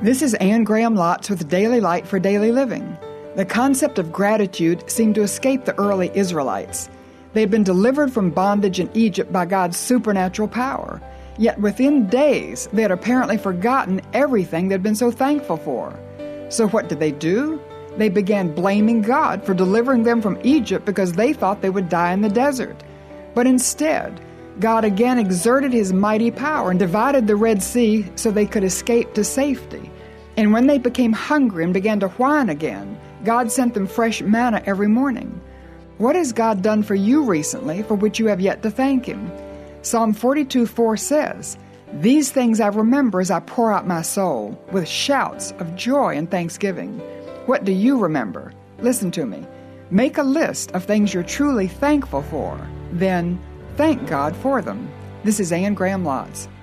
This is Anne Graham Lotz with Daily Light for Daily Living. The concept of gratitude seemed to escape the early Israelites. They had been delivered from bondage in Egypt by God's supernatural power. Yet within days, they had apparently forgotten everything they'd been so thankful for. So what did they do? They began blaming God for delivering them from Egypt because they thought they would die in the desert. But instead, God again exerted His mighty power and divided the Red Sea so they could escape to safety. And when they became hungry and began to whine again, God sent them fresh manna every morning. What has God done for you recently for which you have yet to thank Him? Psalm 42:4 says, "These things I remember as I pour out my soul, with shouts of joy and thanksgiving." What do you remember? Listen to me. Make a list of things you're truly thankful for. Then thank God for them. This is Anne Graham Lotz.